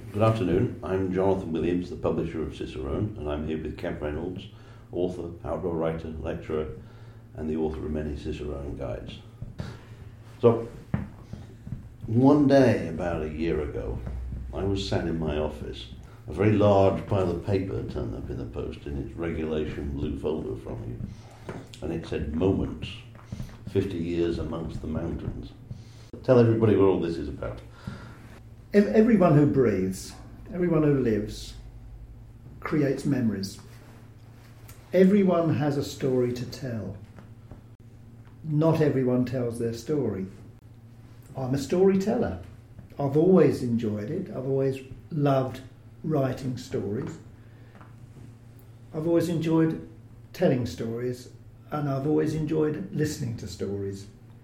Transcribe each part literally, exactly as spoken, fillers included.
Good afternoon, I'm Jonathan Williams, the publisher of Cicerone, and I'm here with Kev Reynolds, author, outdoor writer, lecturer, and the author of many Cicerone guides. So, one day about a year ago, I was sat in my office. A very large pile of paper turned up in the post in its regulation blue folder from you, and it said Moments, fifty years amongst the mountains. Tell everybody what all this is about. Everyone who breathes, everyone who lives, creates memories. Everyone has a story to tell. Not everyone tells their story. I'm a storyteller. I've always enjoyed it. I've always loved writing stories. I've always enjoyed telling stories, and I've always enjoyed listening to stories.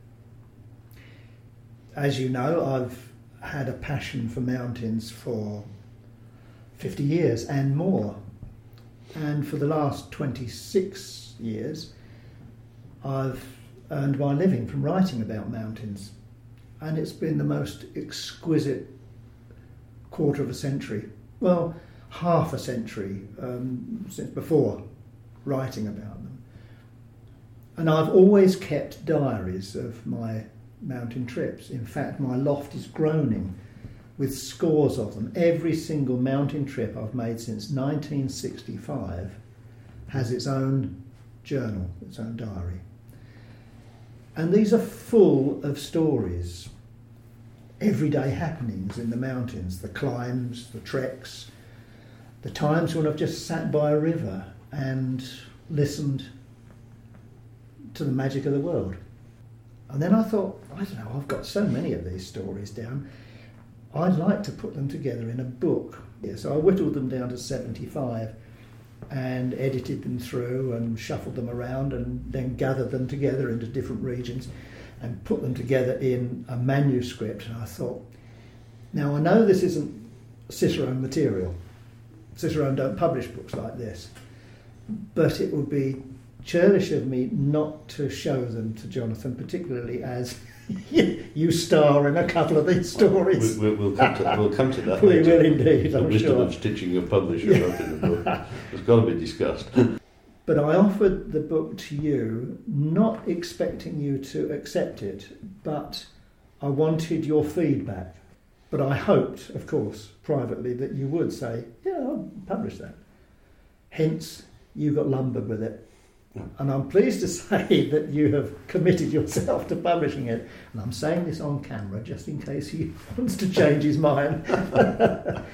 As you know, I've had a passion for mountains for fifty years and more. And for the last twenty-six years, I've earned my living from writing about mountains. And it's been the most exquisite quarter of a century, well, half a century um, since before writing about them. And I've always kept diaries of my mountain trips. In fact, my loft is groaning with scores of them. Every single mountain trip I've made since nineteen sixty-five has its own journal, its own diary. And these are full of stories, everyday happenings in the mountains, the climbs, the treks, the times when I've just sat by a river and listened to the magic of the world. And then I thought, I don't know, I've got so many of these stories down, I'd like to put them together in a book. Yeah, so I whittled them down to seventy-five and edited them through and shuffled them around and then gathered them together into different regions and put them together in a manuscript. And I thought, now I know this isn't Cicerone material. Cicerone don't publish books like this. But it would be churlish of me not to show them to Jonathan, particularly as you star in a couple of these stories. We'll, we'll, come, to, we'll come to that We later. will indeed, The I'm wisdom sure. of stitching a publisher up in the book. It's got to be discussed. But I offered the book to you, not expecting you to accept it, but I wanted your feedback. But I hoped, of course, privately, that you would say, yeah, I'll publish that. Hence, you got lumbered with it. And I'm pleased to say that you have committed yourself to publishing it. And I'm saying this on camera just in case he wants to change his mind.